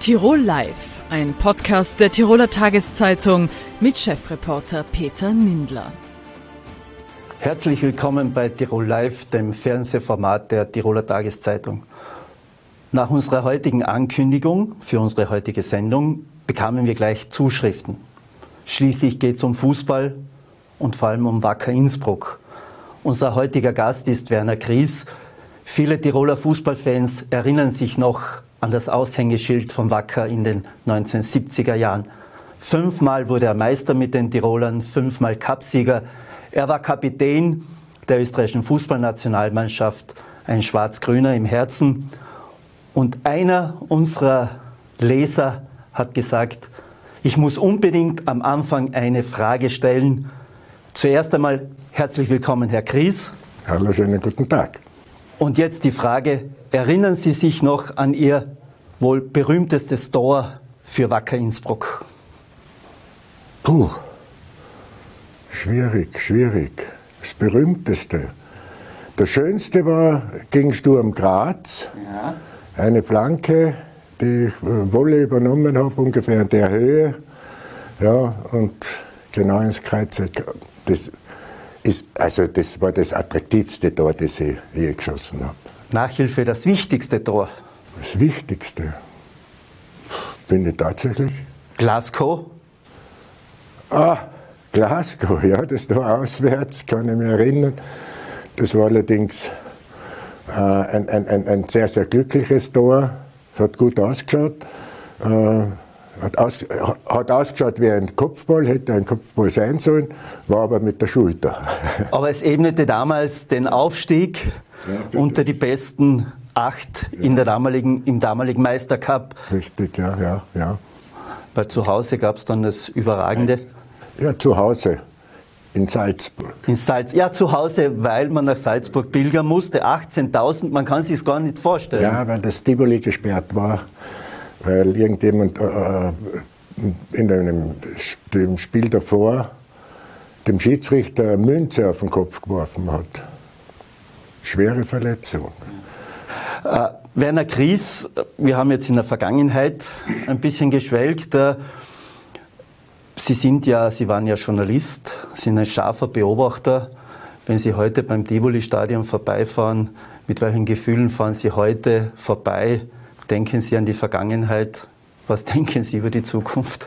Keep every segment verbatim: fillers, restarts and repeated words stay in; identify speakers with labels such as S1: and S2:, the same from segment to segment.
S1: Tirol Live, ein Podcast der Tiroler Tageszeitung mit Chefreporter Peter Nindler.
S2: Herzlich willkommen bei Tirol Live, dem Fernsehformat der Tiroler Tageszeitung. Nach unserer heutigen Ankündigung für unsere heutige Sendung bekamen wir gleich Zuschriften. Schließlich geht es um Fußball und vor allem um Wacker Innsbruck. Unser heutiger Gast ist Werner Kries. Viele Tiroler Fußballfans erinnern sich noch an das Aushängeschild von Wacker in den neunzehnhundertsiebziger Jahren. Fünfmal wurde er Meister mit den Tirolern, fünfmal Cupsieger. Er war Kapitän der österreichischen Fußballnationalmannschaft, ein Schwarz-Grüner im Herzen. Und einer unserer Leser hat gesagt, ich muss unbedingt am Anfang eine Frage stellen. Zuerst einmal herzlich willkommen, Herr Kries.
S3: Hallo, schönen guten Tag.
S2: Und jetzt die Frage, erinnern Sie sich noch an Ihr wohl berühmtestes Tor für Wacker Innsbruck?
S3: Puh, schwierig, schwierig. Das berühmteste. Das schönste war gegen Sturm Graz. Ja. Eine Flanke, die ich Wolle übernommen habe, ungefähr in der Höhe. Ja, und genau ins Kreuz. Das Ist, also das war das attraktivste Tor, das ich je geschossen habe.
S2: Nachhilfe, das wichtigste Tor?
S3: Das Wichtigste? Bin ich tatsächlich?
S2: Glasgow?
S3: Ah, Glasgow, ja, das Tor auswärts, kann ich mich erinnern. Das war allerdings äh, ein, ein, ein, ein sehr, sehr glückliches Tor. Es hat gut ausgeschaut. Äh, Hat, aus, hat ausgeschaut wie ein Kopfball, hätte ein Kopfball sein sollen, war aber mit der Schulter.
S2: Aber es ebnete damals den Aufstieg ja, unter die besten acht ja. in der damaligen, im damaligen Meistercup.
S3: Richtig, ja, ja, ja.
S2: Weil zu Hause gab es dann das Überragende.
S3: Ja, zu Hause, in Salzburg.
S2: In Salz, ja, zu Hause, weil man nach Salzburg pilgern musste, achtzehntausend, man kann sich es gar nicht vorstellen.
S3: Ja, weil das Tivoli gesperrt war. Weil irgendjemand äh, in einem dem Spiel davor dem Schiedsrichter eine Münze auf den Kopf geworfen hat. Schwere Verletzung.
S2: Äh, Werner Kries, wir haben jetzt in der Vergangenheit ein bisschen geschwelgt. Äh, Sie sind ja, Sie waren ja Journalist, sind ein scharfer Beobachter. Wenn Sie heute beim Tivoli-Stadion vorbeifahren, mit welchen Gefühlen fahren Sie heute vorbei? Denken Sie an die Vergangenheit? Was denken Sie über die Zukunft?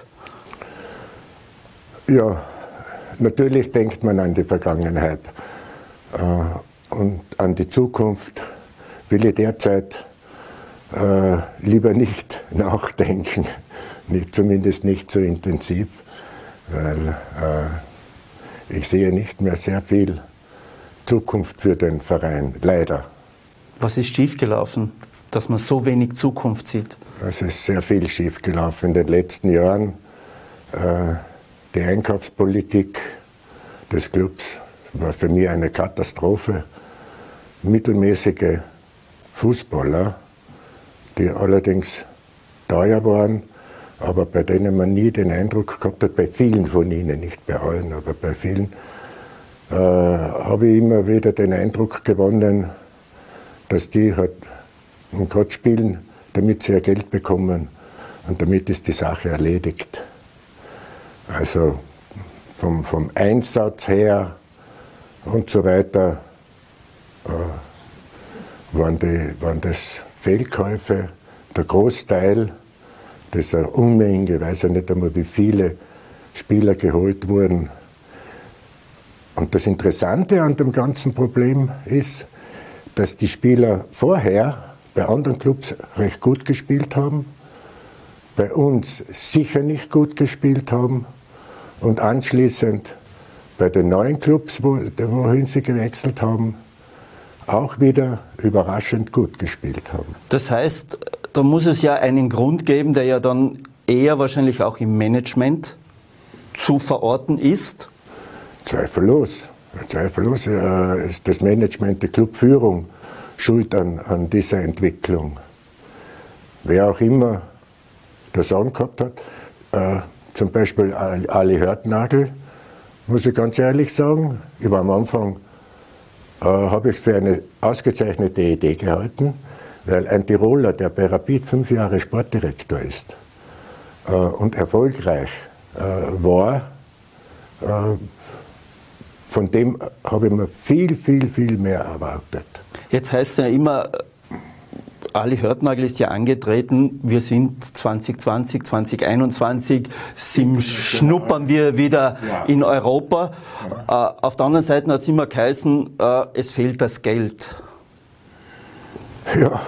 S3: Ja, natürlich denkt man an die Vergangenheit. Und an die Zukunft will ich derzeit lieber nicht nachdenken. Nicht, zumindest nicht so intensiv, weil ich sehe nicht mehr sehr viel Zukunft für den Verein, leider.
S2: Was ist schiefgelaufen, dass man so wenig Zukunft sieht?
S3: Es ist sehr viel schiefgelaufen in den letzten Jahren. Äh, die Einkaufspolitik des Clubs war für mich eine Katastrophe. Mittelmäßige Fußballer, die allerdings teuer waren, aber bei denen man nie den Eindruck gehabt hat, bei vielen von ihnen, nicht bei allen, aber bei vielen, äh, habe ich immer wieder den Eindruck gewonnen, dass die halt und gerade spielen, damit sie ja Geld bekommen und damit ist die Sache erledigt. Also vom, vom Einsatz her und so weiter äh, waren, die, waren das Fehlkäufe, der Großteil dieser Unmenge, ich weiß ja nicht einmal, wie viele Spieler geholt wurden. Und das Interessante an dem ganzen Problem ist, dass die Spieler vorher bei anderen Clubs recht gut gespielt haben, bei uns sicher nicht gut gespielt haben und anschließend bei den neuen Clubs, wo, wohin sie gewechselt haben, auch wieder überraschend gut gespielt haben.
S2: Das heißt, da muss es ja einen Grund geben, der ja dann eher wahrscheinlich auch im Management zu verorten ist?
S3: Zweifellos. Zweifellos äh, ist das Management, die Clubführung schuld an, an dieser Entwicklung. Wer auch immer das angehabt hat, äh, zum Beispiel Ali Hörtnagel, muss ich ganz ehrlich sagen, ich war am Anfang, äh, habe ich für eine ausgezeichnete Idee gehalten, Weil ein Tiroler, der bei Rapid fünf Jahre Sportdirektor ist äh, und erfolgreich äh, war, äh, von dem habe ich mir viel, viel, viel mehr erwartet.
S2: Jetzt heißt es ja immer, Ali Hörtnagl ist ja angetreten, wir sind zwanzig zwanzig, zwanzig einundzwanzig, sim schnuppern wir wieder ja. in Europa. Ja. Äh, auf der anderen Seite hat es immer geheißen, äh, es fehlt das Geld.
S3: Ja,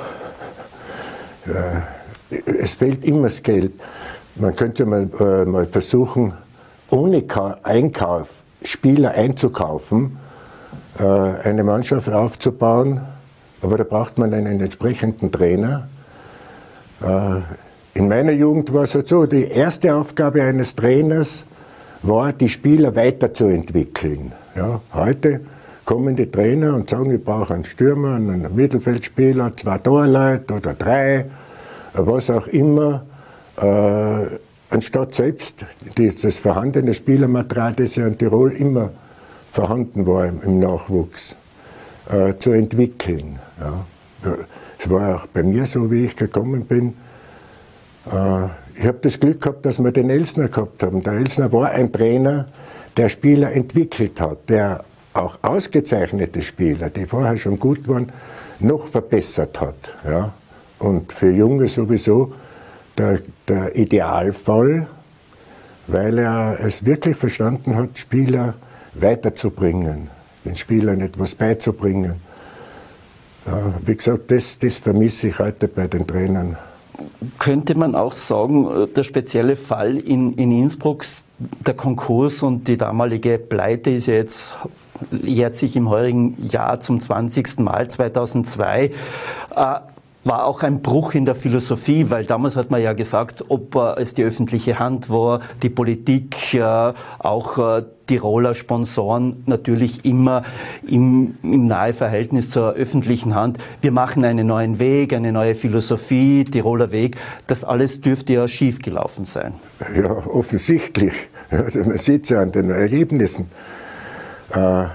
S3: äh, es fehlt immer das Geld. Man könnte mal, äh, mal versuchen, ohne Ka Einkauf Spieler einzukaufen, äh, eine Mannschaft aufzubauen, aber da braucht man einen entsprechenden Trainer. Äh, in meiner Jugend war es halt so, die erste Aufgabe eines Trainers war, die Spieler weiterzuentwickeln. Ja, heute kommen die Trainer und sagen, ich brauche einen Stürmer, einen Mittelfeldspieler, zwei Torleute oder drei, was auch immer, äh, anstatt selbst das vorhandene Spielermaterial, das ja in Tirol immer vorhanden war im, im Nachwuchs, äh, zu entwickeln. Ja. Es war auch bei mir so, wie ich gekommen bin. Äh, ich habe das Glück gehabt, dass wir den Elsner gehabt haben. Der Elsner war ein Trainer, der Spieler entwickelt hat, der auch ausgezeichnete Spieler, die vorher schon gut waren, noch verbessert hat. Ja. Und für Junge sowieso der, der Idealfall, weil er es wirklich verstanden hat, Spieler weiterzubringen, den Spielern etwas beizubringen. Ja, wie gesagt, das, das vermisse ich heute bei den Trainern.
S2: Könnte man auch sagen, der spezielle Fall in, in Innsbruck, der Konkurs und die damalige Pleite ist ja jetzt, jährt sich im heurigen Jahr zum zwanzigsten Mal, zweitausendzwei, äh, war auch ein Bruch in der Philosophie, weil damals hat man ja gesagt, ob äh, es die öffentliche Hand war, die Politik, äh, auch äh, Tiroler Sponsoren natürlich immer im, im nahe Verhältnis zur öffentlichen Hand. Wir machen einen neuen Weg, eine neue Philosophie, Tiroler Weg. Das alles dürfte ja schiefgelaufen sein.
S3: Ja, offensichtlich. Also man sieht es ja an den Ergebnissen. Äh,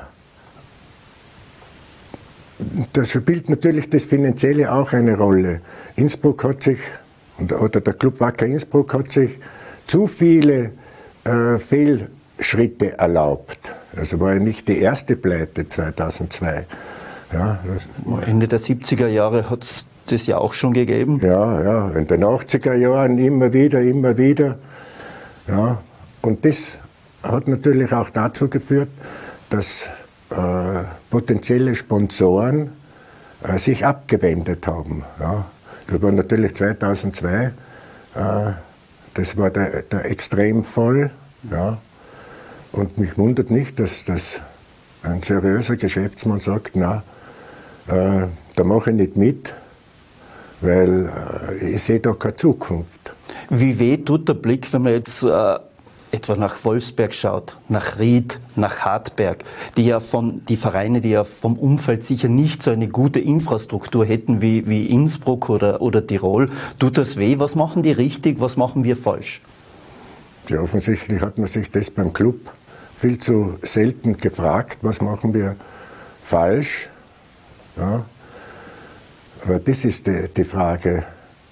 S3: Da spielt natürlich das Finanzielle auch eine Rolle. Innsbruck hat sich, oder der Club Wacker Innsbruck hat sich zu viele äh, Fehlschritte erlaubt. Also war ja nicht die erste Pleite zweitausendzwei. Ja, das,
S2: Ende der siebziger Jahre hat es das ja auch schon gegeben.
S3: Ja, ja, in den achtziger Jahren immer wieder, immer wieder. Ja, und das hat natürlich auch dazu geführt, dass Äh, potenzielle Sponsoren äh, sich abgewendet haben. Ja. Das war natürlich zweitausendzwei, äh, das war der, der Extremfall. Ja. Und mich wundert nicht, dass, dass ein seriöser Geschäftsmann sagt, na, äh, da mache ich nicht mit, weil äh, ich sehe da keine Zukunft.
S2: Wie weh tut der Blick, wenn man jetzt äh etwa nach Wolfsberg schaut, nach Ried, nach Hartberg, die ja von, die Vereine, die ja vom Umfeld sicher nicht so eine gute Infrastruktur hätten wie, wie Innsbruck oder, oder Tirol. Tut das weh? Was machen die richtig? Was machen wir falsch?
S3: Ja, offensichtlich hat man sich das beim Club viel zu selten gefragt, was machen wir falsch. Ja. Aber das ist die, die Frage.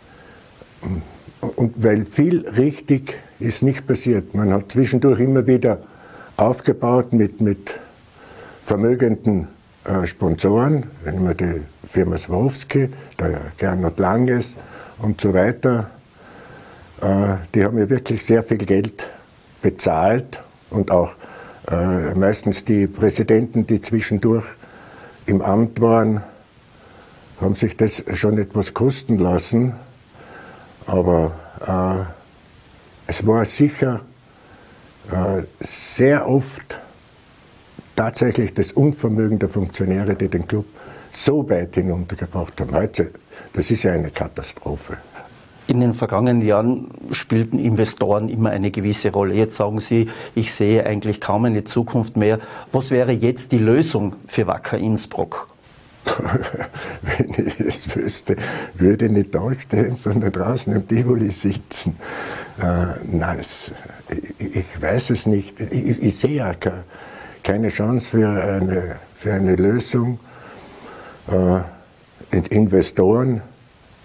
S3: Und weil viel richtig ist nicht passiert. Man hat zwischendurch immer wieder aufgebaut mit, mit vermögenden äh, Sponsoren, wenn man die Firma Swarovski, der Gernot Langes und so weiter, äh, die haben ja wirklich sehr viel Geld bezahlt und auch äh, meistens die Präsidenten, die zwischendurch im Amt waren, haben sich das schon etwas kosten lassen, aber äh, es war sicher äh, sehr oft tatsächlich das Unvermögen der Funktionäre, die den Club so weit hinuntergebracht haben. Heute, das ist ja eine Katastrophe.
S2: In den vergangenen Jahren spielten Investoren immer eine gewisse Rolle. Jetzt sagen Sie, ich sehe eigentlich kaum eine Zukunft mehr. Was wäre jetzt die Lösung für Wacker Innsbruck?
S3: Wenn ich es wüsste, würde ich nicht da stehen, sondern draußen im Tivoli sitzen. Äh, nein, es, ich, ich weiß es nicht. Ich, ich sehe ja keine, keine Chance für eine, für eine Lösung. Äh, Investoren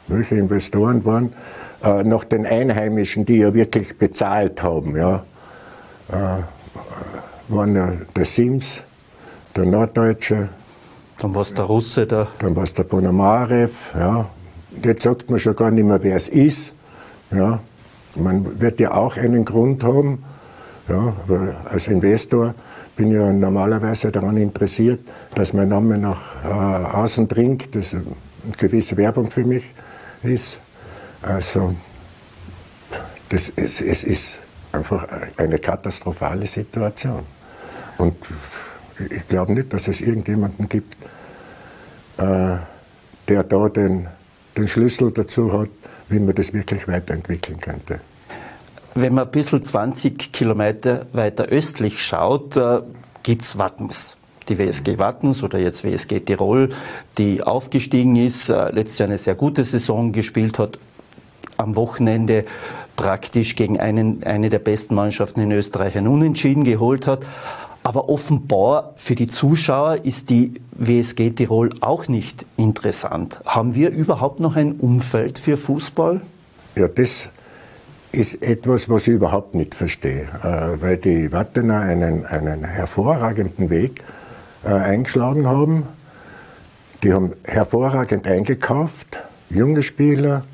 S3: welche Investoren waren, äh, noch den Einheimischen, die ja wirklich bezahlt haben. Ja. Äh, waren ja der Sims, der Norddeutsche.
S2: Dann war es der Russe da.
S3: Dann war es der Ponomarev. Ja. Jetzt sagt man schon gar nicht mehr, wer es ist. Ja. Man wird ja auch einen Grund haben. Ja, weil als Investor bin ich ja normalerweise daran interessiert, dass mein Name nach äh, außen dringt, dass eine gewisse Werbung für mich ist. Also das ist, es ist einfach eine katastrophale Situation. Und ich glaube nicht, dass es irgendjemanden gibt, äh, der da den, den Schlüssel dazu hat, wie man das wirklich weiterentwickeln könnte.
S2: Wenn man ein bisschen zwanzig Kilometer weiter östlich schaut, äh, gibt es Wattens. Die W S G Wattens oder jetzt W S G Tirol, die aufgestiegen ist, äh, letztes Jahr eine sehr gute Saison gespielt hat, am Wochenende praktisch gegen einen, eine der besten Mannschaften in Österreich ein Unentschieden geholt hat. Aber offenbar für die Zuschauer ist die W S G Tirol auch nicht interessant. Haben wir überhaupt noch ein Umfeld für Fußball?
S3: Ja, das ist etwas, was ich überhaupt nicht verstehe, äh, weil die Wattener einen, einen hervorragenden Weg äh, eingeschlagen haben. Die haben hervorragend eingekauft, junge Spieler,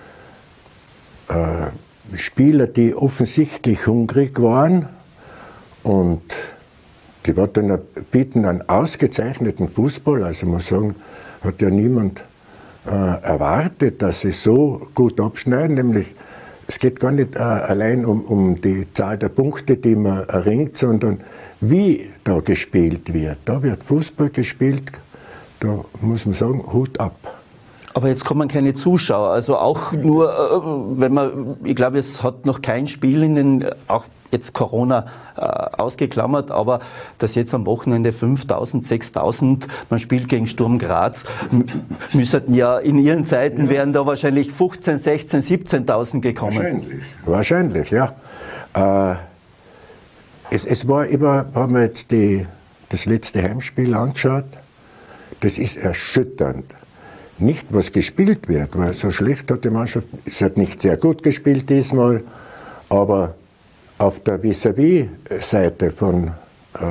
S3: äh, Spieler, die offensichtlich hungrig waren, und die Wattener bieten einen ausgezeichneten Fußball. Also man muss sagen, hat ja niemand äh, erwartet, dass sie so gut abschneiden, nämlich es geht gar nicht äh, allein um, um die Zahl der Punkte, die man erringt, sondern wie da gespielt wird. Da wird Fußball gespielt, da muss man sagen, Hut ab.
S2: Aber jetzt kommen keine Zuschauer, also auch nur, äh, wenn man, ich glaube, es hat noch kein Spiel in den, auch jetzt Corona äh, ausgeklammert, aber dass jetzt am Wochenende fünftausend, sechstausend, man spielt gegen Sturm Graz, müssten ja in ihren Zeiten ja. wären da wahrscheinlich fünfzehn, sechzehn, siebzehntausend gekommen.
S3: Wahrscheinlich, wahrscheinlich, ja. Äh, es, es war immer, haben wir jetzt die, das letzte Heimspiel angeschaut, das ist erschütternd. Nicht, was gespielt wird, weil so schlecht hat die Mannschaft, es hat nicht sehr gut gespielt diesmal, aber auf der Vis-à-vis-Seite von, äh,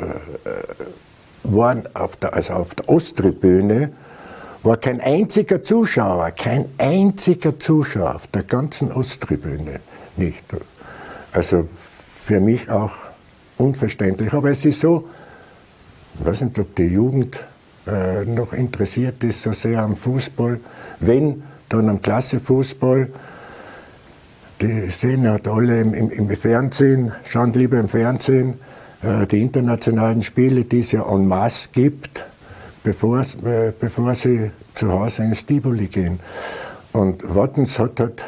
S3: waren auf der, also auf der Osttribüne, war kein einziger Zuschauer, kein einziger Zuschauer auf der ganzen Osttribüne nicht. Also für mich auch unverständlich. Aber es ist so, ich weiß nicht, ob die Jugend äh, noch interessiert ist so sehr am Fußball, wenn, dann am Klassefußball. Die sehen halt alle im, im, im Fernsehen, schauen lieber im Fernsehen äh, die internationalen Spiele, die es ja en masse gibt, bevor, äh, bevor sie zu Hause ins Tivoli gehen. Und Wattens hat halt,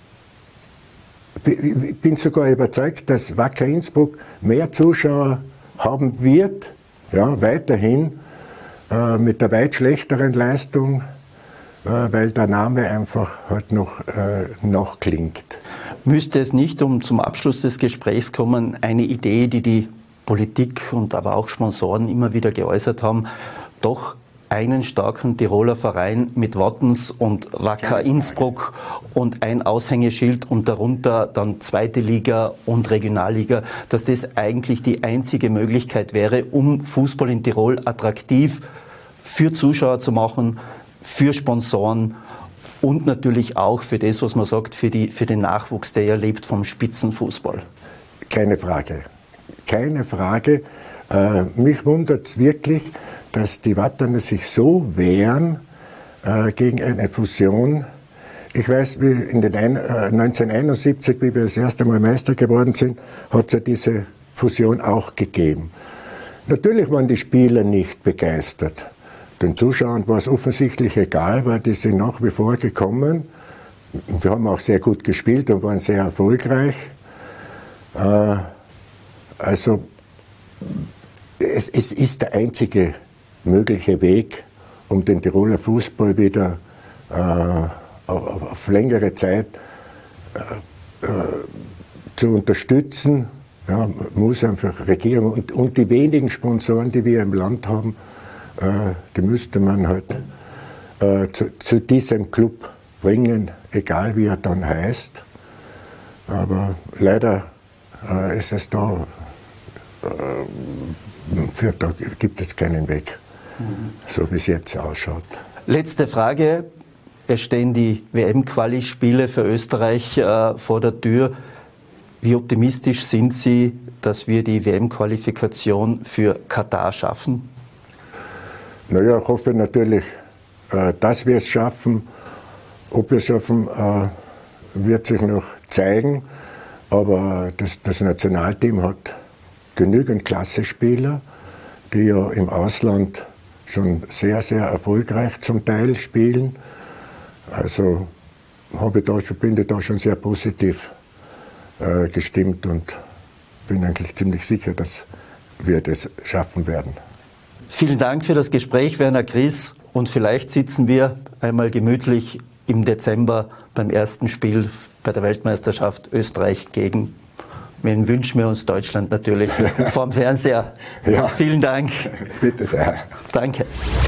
S3: ich bin sogar überzeugt, dass Wacker Innsbruck mehr Zuschauer haben wird, ja, weiterhin, äh, mit der weit schlechteren Leistung, äh, weil der Name einfach halt noch äh, nachklingt.
S2: Müsste es nicht, um zum Abschluss des Gesprächs kommen, eine Idee, die die Politik und aber auch Sponsoren immer wieder geäußert haben, doch einen starken Tiroler Verein mit Wattens und Wacker Innsbruck und ein Aushängeschild und darunter dann zweite Liga und Regionalliga, dass das eigentlich die einzige Möglichkeit wäre, um Fußball in Tirol attraktiv für Zuschauer zu machen, für Sponsoren und natürlich auch für das, was man sagt, für, die, für den Nachwuchs, der ja lebt vom Spitzenfußball.
S3: Keine Frage. Keine Frage. Äh, mich wundert es wirklich, dass die Wattener sich so wehren äh, gegen eine Fusion. Ich weiß, wie in den ein, äh, neunzehnhunderteinundsiebzig, wie wir das erste Mal Meister geworden sind, hat es ja diese Fusion auch gegeben. Natürlich waren die Spieler nicht begeistert. Den Zuschauern war es offensichtlich egal, weil die sind nach wie vor gekommen. Wir haben auch sehr gut gespielt und waren sehr erfolgreich. Äh, also es, es ist der einzige mögliche Weg, um den Tiroler Fußball wieder äh, auf, auf längere Zeit äh, äh, zu unterstützen. Ja, muss einfach Regierung und, und die wenigen Sponsoren, die wir im Land haben, äh, die müsste man halt äh, zu, zu diesem Club bringen, egal wie er dann heißt. Aber leider äh, ist es da, äh, für, da gibt es keinen Weg, mhm. so wie es jetzt ausschaut.
S2: Letzte Frage. Es stehen die W M-Quali-Spiele für Österreich äh, vor der Tür. Wie optimistisch sind Sie, dass wir die W M-Qualifikation für Katar schaffen?
S3: Naja, ich hoffe natürlich, äh, dass wir es schaffen. Ob wir es schaffen, äh, wird sich noch zeigen. Aber das, das Nationalteam hat genügend Klasse-Spieler, die ja im Ausland schon sehr, sehr erfolgreich zum Teil spielen. Also habe ich da schon, bin ich da schon sehr positiv äh, gestimmt und bin eigentlich ziemlich sicher, dass wir das schaffen werden.
S2: Vielen Dank für das Gespräch, Werner Kries. Und vielleicht sitzen wir einmal gemütlich im Dezember beim ersten Spiel bei der Weltmeisterschaft Österreich gegen, wen wünschen wir uns, Deutschland natürlich, vorm Fernseher. Ja. Vielen Dank.
S3: Bitte sehr.
S2: Danke.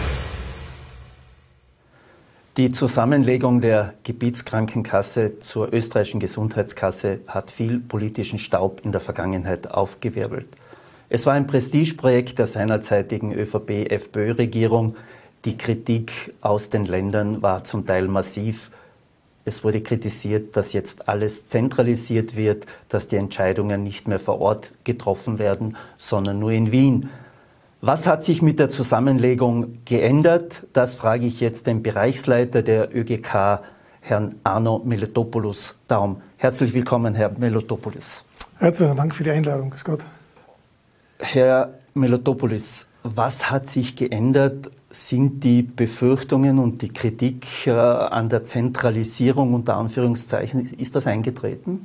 S2: Die Zusammenlegung der Gebietskrankenkasse zur österreichischen Gesundheitskasse hat viel politischen Staub in der Vergangenheit aufgewirbelt. Es war ein Prestigeprojekt der seinerzeitigen ÖVP-F P Ö-Regierung. Die Kritik aus den Ländern war zum Teil massiv. Es wurde kritisiert, dass jetzt alles zentralisiert wird, dass die Entscheidungen nicht mehr vor Ort getroffen werden, sondern nur in Wien. Was hat sich mit der Zusammenlegung geändert? Das frage ich jetzt den Bereichsleiter der ÖGK, Herrn Arno Melitopoulos, darum. Herzlich willkommen, Herr Melitopoulos.
S4: Herzlichen Dank für die Einladung. Grüß Gott.
S2: Herr Melitopoulos, was hat sich geändert? Sind die Befürchtungen und die Kritik äh, an der Zentralisierung unter Anführungszeichen, ist das eingetreten?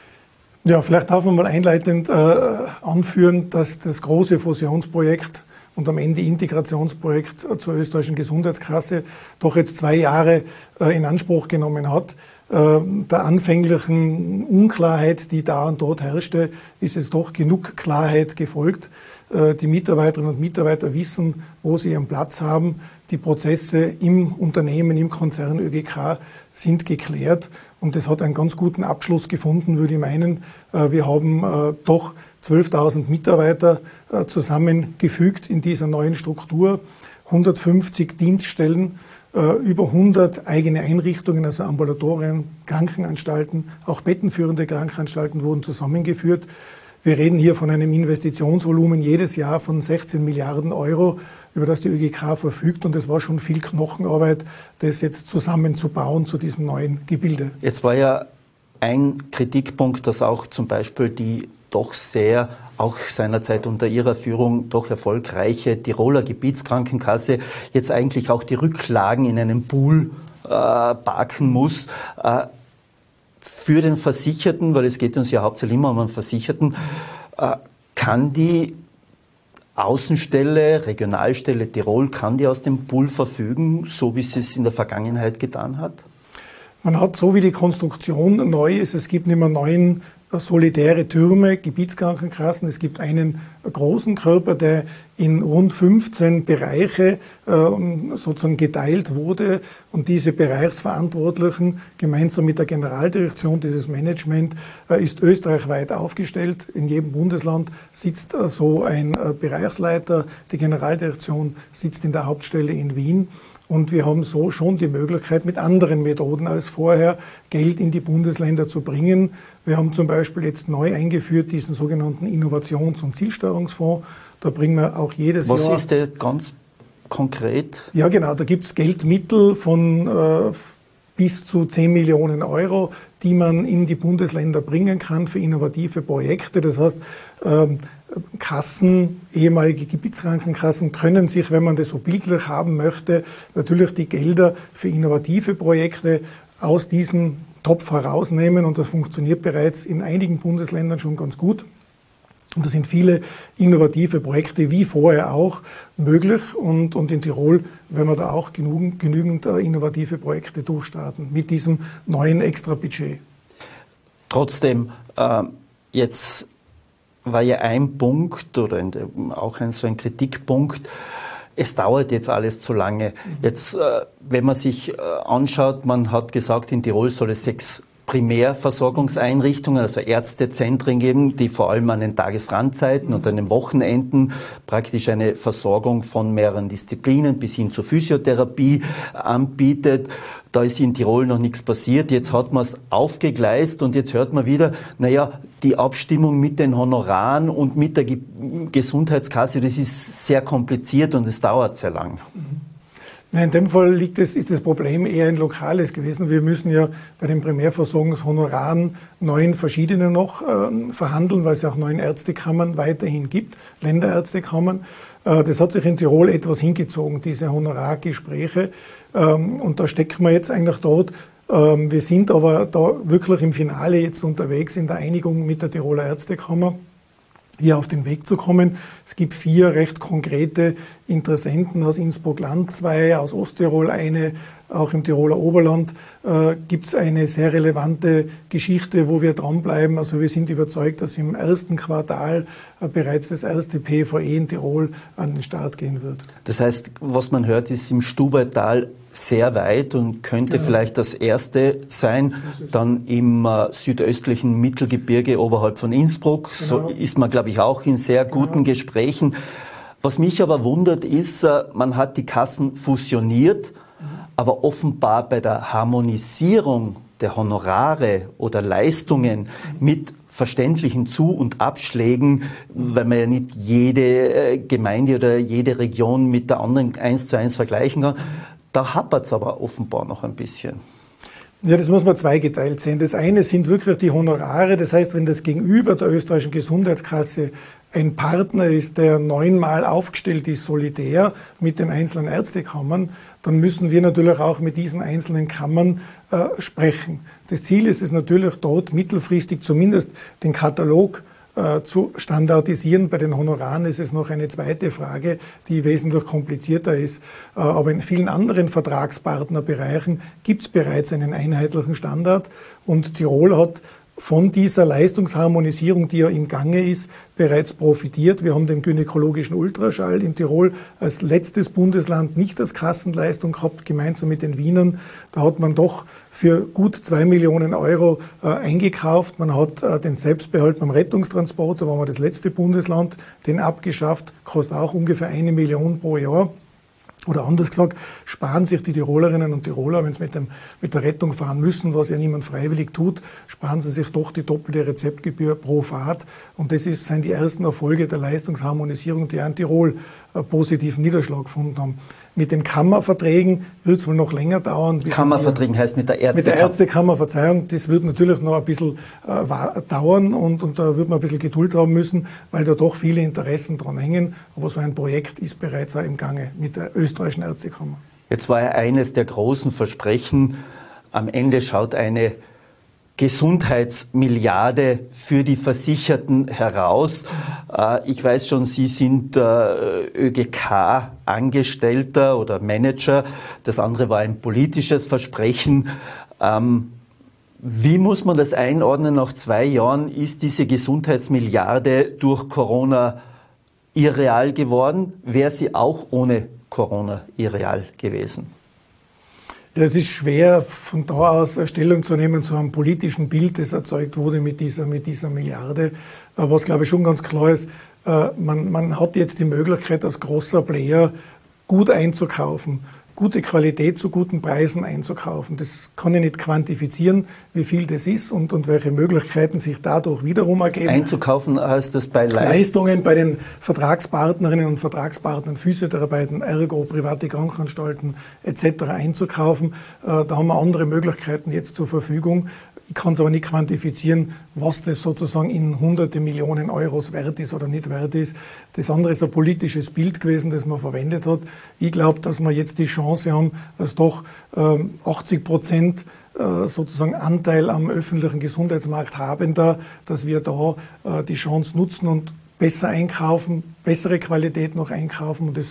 S4: Ja, vielleicht darf man mal einleitend äh, anführen, dass das große Fusionsprojekt und am Ende Integrationsprojekt äh, zur österreichischen Gesundheitskasse doch jetzt zwei Jahre äh, in Anspruch genommen hat. Äh, der anfänglichen Unklarheit, die da und dort herrschte, ist es doch genug Klarheit gefolgt. Äh, die Mitarbeiterinnen und Mitarbeiter wissen, wo sie ihren Platz haben. Die Prozesse im Unternehmen, im Konzern ÖGK sind geklärt und es hat einen ganz guten Abschluss gefunden, würde ich meinen. Wir haben doch zwölftausend Mitarbeiter zusammengefügt in dieser neuen Struktur, hundertfünfzig Dienststellen, über hundert eigene Einrichtungen, also Ambulatorien, Krankenanstalten, auch bettenführende Krankenanstalten wurden zusammengeführt. Wir reden hier von einem Investitionsvolumen jedes Jahr von sechzehn Milliarden Euro, über das die ÖGK verfügt. Und es war schon viel Knochenarbeit, das jetzt zusammenzubauen zu diesem neuen Gebilde.
S2: Jetzt war ja ein Kritikpunkt, dass auch zum Beispiel die doch sehr, auch seinerzeit unter ihrer Führung, doch erfolgreiche Tiroler Gebietskrankenkasse jetzt eigentlich auch die Rücklagen in einen Pool äh, parken muss. Äh, Für den Versicherten, weil es geht uns ja hauptsächlich immer um einen Versicherten, äh, kann die Außenstelle, Regionalstelle Tirol, kann die aus dem Pool verfügen, so wie sie es in der Vergangenheit getan hat?
S4: Man hat, so wie die Konstruktion neu ist, es gibt nicht mehr neun solitäre Türme, Gebietskrankenkassen. Es gibt einen großen Körper, der in rund fünfzehn Bereiche äh, sozusagen geteilt wurde. Und diese Bereichsverantwortlichen gemeinsam mit der Generaldirektion, dieses Management, äh, ist österreichweit aufgestellt. In jedem Bundesland sitzt äh, so ein äh, Bereichsleiter. Die Generaldirektion sitzt in der Hauptstelle in Wien. Und wir haben so schon die Möglichkeit, mit anderen Methoden als vorher Geld in die Bundesländer zu bringen. Wir haben zum Beispiel jetzt neu eingeführt diesen sogenannten Innovations- und Zielsteuerungsfonds. Da bringen wir auch jedes
S2: Was
S4: Jahr...
S2: Was ist der ganz konkret?
S4: Ja, genau. Da gibt es Geldmittel von äh, bis zu zehn Millionen Euro, die man in die Bundesländer bringen kann für innovative Projekte. Das heißt, ähm, Kassen, ehemalige Gebietskrankenkassen können sich, wenn man das so bildlich haben möchte, natürlich die Gelder für innovative Projekte aus diesem Topf herausnehmen. Und das funktioniert bereits in einigen Bundesländern schon ganz gut. Und da sind viele innovative Projekte, wie vorher auch, möglich. Und, und in Tirol werden wir da auch genügend, genügend innovative Projekte durchstarten mit diesem neuen Extrabudget.
S2: Trotzdem, äh, jetzt war ja ein Punkt oder auch ein, so ein Kritikpunkt, es dauert jetzt alles zu lange. Jetzt, äh, wenn man sich äh, anschaut, man hat gesagt, in Tirol soll es sechs Primärversorgungseinrichtungen, also Ärztezentren geben, die vor allem an den Tagesrandzeiten und an den Wochenenden praktisch eine Versorgung von mehreren Disziplinen bis hin zur Physiotherapie anbietet. Da ist in Tirol noch nichts passiert. Jetzt hat man es aufgegleist und jetzt hört man wieder, naja, die Abstimmung mit den Honoraren und mit der Ge- Gesundheitskasse, das ist sehr kompliziert und es dauert sehr lang.
S4: In dem Fall liegt es, ist das Problem eher ein lokales gewesen. Wir müssen ja bei den Primärversorgungshonoraren neun verschiedene noch äh, verhandeln, weil es ja auch neun Ärztekammern weiterhin gibt, Länderärztekammern. Äh, das hat sich in Tirol etwas hingezogen, diese Honorargespräche. Ähm, und da stecken wir jetzt eigentlich dort. Ähm, wir sind aber da wirklich im Finale jetzt unterwegs in der Einigung mit der Tiroler Ärztekammer, hier auf den Weg zu kommen. Es gibt vier recht konkrete Interessenten aus Innsbruck-Land, zwei, aus Osttirol eine, auch im Tiroler Oberland äh, gibt es eine sehr relevante Geschichte, wo wir dranbleiben. Also wir sind überzeugt, dass im ersten Quartal äh, bereits das erste P V E in Tirol an den Start gehen wird.
S2: Das heißt, was man hört, ist im Stubaital sehr weit und könnte ja. vielleicht das erste sein, dann im äh, südöstlichen Mittelgebirge oberhalb von Innsbruck. Genau. So ist man, glaube ich, auch in sehr guten genau. Gesprächen. Was mich aber wundert, ist, äh, man hat die Kassen fusioniert, mhm. aber offenbar bei der Harmonisierung der Honorare oder Leistungen mhm. mit verständlichen Zu- und Abschlägen, weil man ja nicht jede Gemeinde oder jede Region mit der anderen eins zu eins vergleichen kann. Da hapert es aber offenbar noch ein bisschen.
S4: Ja, das muss man zweigeteilt sehen. Das eine sind wirklich die Honorare. Das heißt, wenn das Gegenüber der österreichischen Gesundheitskasse ein Partner ist, der neunmal aufgestellt ist, solidär mit den einzelnen Ärztekammern, dann müssen wir natürlich auch mit diesen einzelnen Kammern äh, sprechen. Das Ziel ist es natürlich dort mittelfristig zumindest den Katalog äh, zu standardisieren. Bei den Honoraren ist es noch eine zweite Frage, die wesentlich komplizierter ist. Äh, aber in vielen anderen Vertragspartnerbereichen gibt es bereits einen einheitlichen Standard und Tirol hat von dieser Leistungsharmonisierung, die ja im Gange ist, bereits profitiert. Wir haben den gynäkologischen Ultraschall in Tirol als letztes Bundesland nicht als Kassenleistung gehabt, gemeinsam mit den Wienern. Da hat man doch für gut zwei Millionen Euro äh, eingekauft. Man hat äh, den Selbstbehalt beim Rettungstransporter, waren wir das letzte Bundesland, den abgeschafft, kostet auch ungefähr eine Million pro Jahr. Oder anders gesagt, sparen sich die Tirolerinnen und Tiroler, wenn sie mit, dem, mit der Rettung fahren müssen, was ja niemand freiwillig tut, sparen sie sich doch die doppelte Rezeptgebühr pro Fahrt. Und das ist, sind die ersten Erfolge der Leistungsharmonisierung, die auch in Tirol äh, positiven Niederschlag gefunden haben. Mit den Kammerverträgen wird es wohl noch länger dauern.
S2: Kammerverträgen
S4: wir,
S2: heißt mit der Ärztekammer?
S4: Mit der Ärztekammer, Verzeihung, das wird natürlich noch ein bisschen äh, dauern und, und da wird man ein bisschen Geduld haben müssen, weil da doch viele Interessen dran hängen. Aber so ein Projekt ist bereits auch im Gange mit der österreichischen Ärztekammer.
S2: Jetzt war ja eines der großen Versprechen, am Ende schaut eine Gesundheitsmilliarde für die Versicherten heraus. Ich weiß schon, Sie sind Ö G K-Angestellter oder Manager. Das andere war ein politisches Versprechen. Wie muss man das einordnen? Nach zwei Jahren ist diese Gesundheitsmilliarde durch Corona irreal geworden. Wäre sie auch ohne Corona irreal gewesen?
S4: Ja, es ist schwer, von da aus Stellung zu nehmen zu einem politischen Bild, das erzeugt wurde mit dieser, mit dieser Milliarde. Was, glaube ich, schon ganz klar ist, man, man hat jetzt die Möglichkeit, als großer Player gut einzukaufen, gute Qualität zu guten Preisen einzukaufen. Das kann ich nicht quantifizieren, wie viel das ist und, und welche Möglichkeiten sich dadurch wiederum ergeben.
S2: Einzukaufen heißt das bei Leist-
S4: Leistungen bei den Vertragspartnerinnen und Vertragspartnern, Physiotherapeuten, Ergo, private Krankenanstalten et cetera einzukaufen. Da haben wir andere Möglichkeiten jetzt zur Verfügung. Ich kann es aber nicht quantifizieren, was das sozusagen in hunderte Millionen Euros wert ist oder nicht wert ist. Das andere ist ein politisches Bild gewesen, das man verwendet hat. Ich glaube, dass wir jetzt die Chance haben, dass doch ähm, achtzig Prozent äh, sozusagen Anteil am öffentlichen Gesundheitsmarkt haben, da, dass wir da äh, die Chance nutzen und besser einkaufen, bessere Qualität noch einkaufen. Und das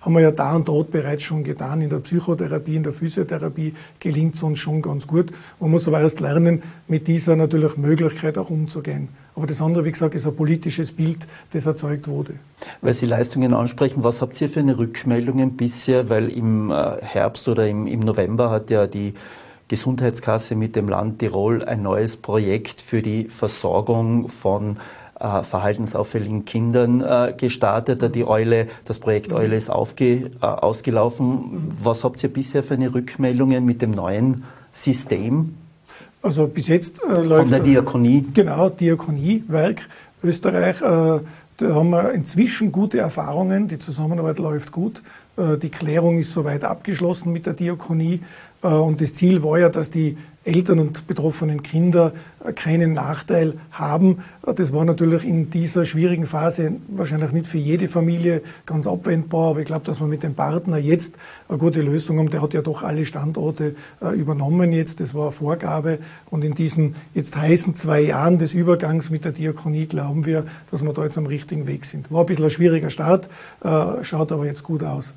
S4: haben wir ja da und dort bereits schon getan. In der Psychotherapie, in der Physiotherapie gelingt es uns schon ganz gut. Man muss aber erst lernen, mit dieser natürlich Möglichkeit auch umzugehen. Aber das andere, wie gesagt, ist ein politisches Bild, das erzeugt wurde.
S2: Weil Sie Leistungen ansprechen, was habt ihr für eine Rückmeldungen bisher? Weil im Herbst oder im, im November hat ja die Gesundheitskasse mit dem Land Tirol ein neues Projekt für die Versorgung von äh, verhaltensauffälligen Kindern äh, gestartet. Die Eule, das Projekt Eule ist aufge, äh, ausgelaufen. Was habt ihr bisher für eine Rückmeldungen mit dem neuen System?
S4: Also bis jetzt äh, läuft...
S2: Von der Diakonie?
S4: Genau, Diakoniewerk Österreich. Äh, da haben wir inzwischen gute Erfahrungen. Die Zusammenarbeit läuft gut. Äh, die Klärung ist soweit abgeschlossen mit der Diakonie. Äh, und das Ziel war ja, dass die Eltern und betroffenen Kinder keinen Nachteil haben. Das war natürlich in dieser schwierigen Phase wahrscheinlich nicht für jede Familie ganz abwendbar, aber ich glaube, dass wir mit dem Partner jetzt eine gute Lösung haben. Der hat ja doch alle Standorte äh, übernommen jetzt, das war eine Vorgabe. Und in diesen jetzt heißen zwei Jahren des Übergangs mit der Diakonie glauben wir, dass wir da jetzt am richtigen Weg sind. War ein bisschen ein schwieriger Start, äh, schaut aber jetzt gut aus.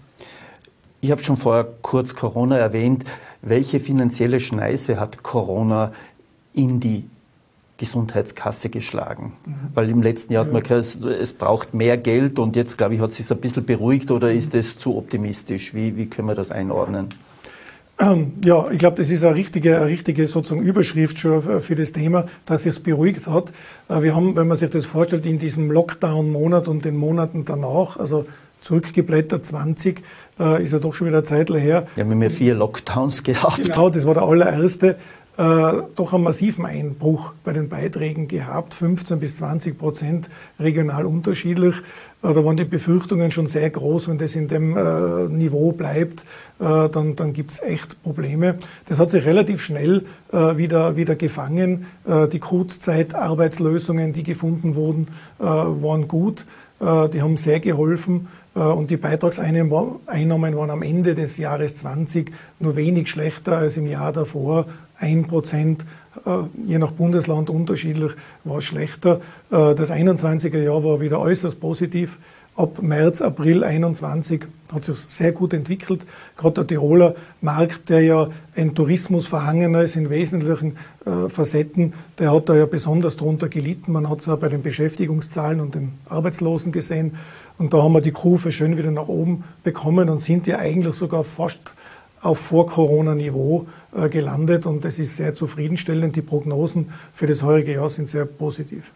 S2: Ich habe schon vorher kurz Corona erwähnt. Welche finanzielle Schneise hat Corona in die Gesundheitskasse geschlagen? Mhm. Weil im letzten Jahr hat man gehört, es, es braucht mehr Geld und jetzt, glaube ich, hat es sich ein bisschen beruhigt oder ist es zu optimistisch? Wie, wie können wir das einordnen?
S4: Ähm, ja, ich glaube, das ist eine richtige, eine richtige sozusagen Überschrift schon für das Thema, dass es beruhigt hat. Wir haben, wenn man sich das vorstellt, in diesem Lockdown-Monat und den Monaten danach, also zurückgeblättert zwanzig, äh, ist ja doch schon wieder eine Zeit her.
S2: Wir haben ja vier Lockdowns gehabt.
S4: Genau, das war der allererste. Äh, doch einen massiven Einbruch bei den Beiträgen gehabt, fünfzehn bis zwanzig Prozent regional unterschiedlich. Äh, da waren die Befürchtungen schon sehr groß, wenn das in dem äh, Niveau bleibt, äh, dann, dann gibt es echt Probleme. Das hat sich relativ schnell äh, wieder, wieder gefangen. Äh, die Kurzzeitarbeitslösungen, die gefunden wurden, äh, waren gut. Äh, die haben sehr geholfen. Und die Beitragseinnahmen waren am Ende des Jahres zwanzig nur wenig schlechter als im Jahr davor. Ein Prozent, je nach Bundesland unterschiedlich, war es schlechter. Das einundzwanziger Jahr war wieder äußerst positiv. Ab März, April einundzwanzig hat sich sehr gut entwickelt. Gerade der Tiroler Markt, der ja ein Tourismusverhangener ist in wesentlichen äh, Facetten, der hat da ja besonders drunter gelitten. Man hat es auch bei den Beschäftigungszahlen und den Arbeitslosen gesehen. Und da haben wir die Kurve schön wieder nach oben bekommen und sind ja eigentlich sogar fast auf Vor-Corona-Niveau äh, gelandet. Und das ist sehr zufriedenstellend. Die Prognosen für das heurige Jahr sind sehr positiv.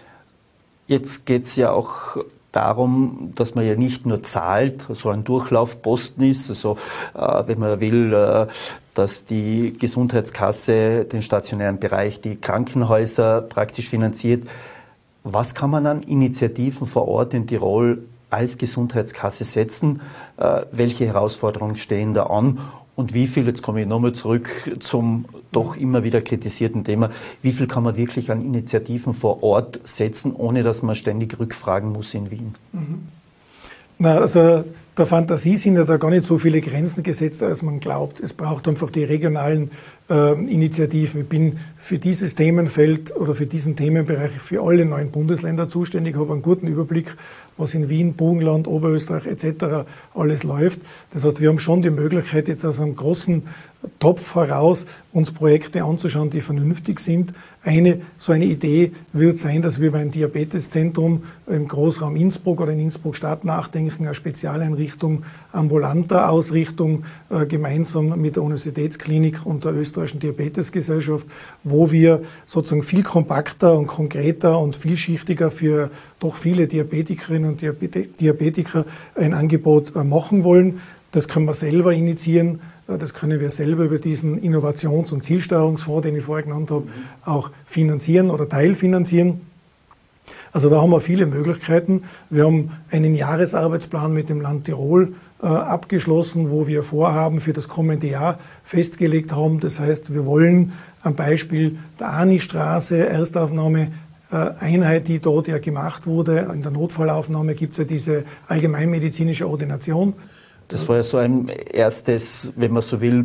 S2: Jetzt geht es ja auch darum, dass man ja nicht nur zahlt, so ein Durchlaufposten ist, also äh, wenn man will, äh, dass die Gesundheitskasse den stationären Bereich, die Krankenhäuser praktisch finanziert. Was kann man an Initiativen vor Ort in Tirol als Gesundheitskasse setzen? Äh, welche Herausforderungen stehen da an? Und wie viel, jetzt komme ich nochmal zurück zum doch immer wieder kritisierten Thema, wie viel kann man wirklich an Initiativen vor Ort setzen, ohne dass man ständig rückfragen muss in Wien?
S4: Mhm. Na, also der Fantasie sind ja da gar nicht so viele Grenzen gesetzt, als man glaubt. Es braucht einfach die regionalen äh, Initiativen. Ich bin für dieses Themenfeld oder für diesen Themenbereich für alle neun Bundesländer zuständig, habe einen guten Überblick, was in Wien, Burgenland, Oberösterreich et cetera alles läuft. Das heißt, wir haben schon die Möglichkeit, jetzt aus einem großen Topf heraus uns Projekte anzuschauen, die vernünftig sind. Eine, so eine Idee wird sein, dass wir beim Diabeteszentrum im Großraum Innsbruck oder in Innsbruck-Stadt nachdenken, eine Spezialeinrichtung ambulanter Ausrichtung, äh, gemeinsam mit der Universitätsklinik und der Österreichischen Diabetesgesellschaft, wo wir sozusagen viel kompakter und konkreter und vielschichtiger für doch viele Diabetikerinnen und Diabetiker ein Angebot äh, machen wollen. Das können wir selber initiieren. Das können wir selber über diesen Innovations- und Zielsteuerungsfonds, den ich vorher genannt habe, auch finanzieren oder teilfinanzieren. Also da haben wir viele Möglichkeiten. Wir haben einen Jahresarbeitsplan mit dem Land Tirol äh, abgeschlossen, wo wir Vorhaben für das kommende Jahr festgelegt haben. Das heißt, wir wollen am Beispiel der Ani-Straße, Erstaufnahme, Einheit, die dort ja gemacht wurde, in der Notfallaufnahme gibt es ja diese allgemeinmedizinische Ordination.
S2: Das war ja so ein erstes, wenn man so will,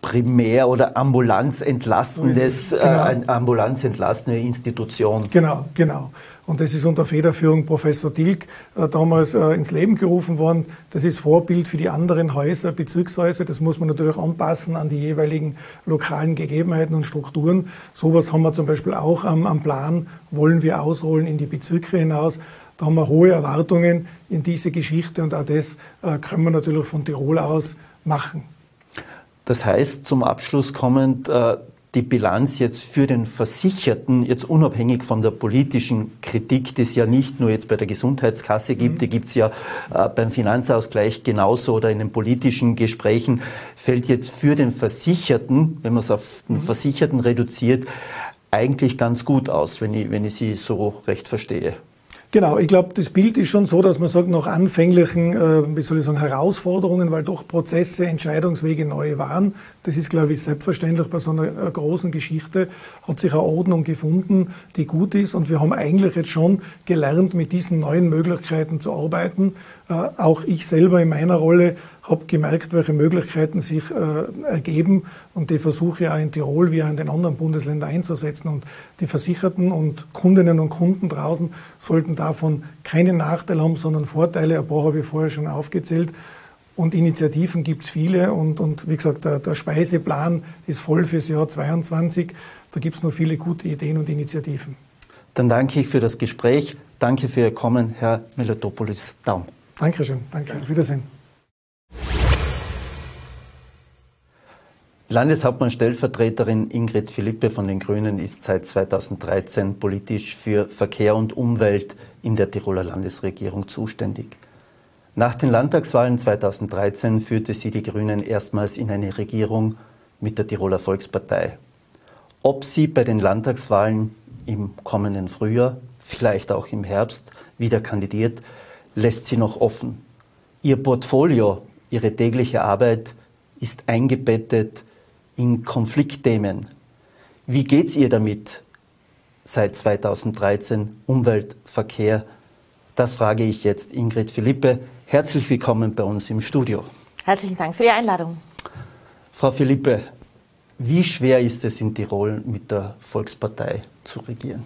S2: primär oder ambulanzentlastendes,
S4: genau.
S2: äh, eine ambulanzentlastende Institution.
S4: Genau, genau. Und das ist unter Federführung Professor Tilg äh, damals äh, ins Leben gerufen worden. Das ist Vorbild für die anderen Häuser, Bezirkshäuser. Das muss man natürlich anpassen an die jeweiligen lokalen Gegebenheiten und Strukturen. Sowas haben wir zum Beispiel auch am, am Plan, wollen wir ausrollen in die Bezirke hinaus. Da haben wir hohe Erwartungen in diese Geschichte und auch das äh, können wir natürlich von Tirol aus machen.
S2: Das heißt, zum Abschluss kommend, äh, die Bilanz jetzt für den Versicherten, jetzt unabhängig von der politischen Kritik, die es ja nicht nur jetzt bei der Gesundheitskasse gibt, mhm. die gibt es ja äh, beim Finanzausgleich genauso oder in den politischen Gesprächen, fällt jetzt für den Versicherten, wenn man es auf den mhm. Versicherten reduziert, eigentlich ganz gut aus, wenn ich, wenn ich Sie so recht verstehe.
S4: Genau, ich glaube, das Bild ist schon so, dass man sagt, nach anfänglichen, äh, wie soll ich sagen, Herausforderungen, weil doch Prozesse, Entscheidungswege neu waren, das ist, glaube ich, selbstverständlich bei so einer äh, großen Geschichte, hat sich eine Ordnung gefunden, die gut ist und wir haben eigentlich jetzt schon gelernt, mit diesen neuen Möglichkeiten zu arbeiten. Äh, auch ich selber in meiner Rolle habe gemerkt, welche Möglichkeiten sich äh, ergeben und die versuche ich auch in Tirol wie auch in den anderen Bundesländern einzusetzen. Und die Versicherten und Kundinnen und Kunden draußen sollten davon keinen Nachteil haben, sondern Vorteile. Ein paar habe ich vorher schon aufgezählt. Und Initiativen gibt es viele und, und wie gesagt, der, der Speiseplan ist voll fürs Jahr zweiundzwanzig. Da gibt es noch viele gute Ideen und Initiativen.
S2: Dann danke ich für das Gespräch. Danke für Ihr Kommen, Herr Melatopoulos-Daum.
S4: Dankeschön. Danke. Auf Wiedersehen.
S2: Landeshauptmann-Stellvertreterin Ingrid Philippe von den Grünen ist seit zweitausenddreizehn politisch für Verkehr und Umwelt in der Tiroler Landesregierung zuständig. Nach den Landtagswahlen zweitausenddreizehn führte sie die Grünen erstmals in eine Regierung mit der Tiroler Volkspartei. Ob sie bei den Landtagswahlen im kommenden Frühjahr, vielleicht auch im Herbst, wieder kandidiert, lässt sie noch offen. Ihr Portfolio, ihre tägliche Arbeit ist eingebettet in Konfliktthemen. Wie geht's ihr damit seit zweitausenddreizehn? Umwelt, Verkehr? Das frage ich jetzt Ingrid Philippe. Herzlich willkommen bei uns im Studio.
S5: Herzlichen Dank für die Einladung.
S2: Frau Philippe, wie schwer ist es in Tirol mit der Volkspartei zu regieren?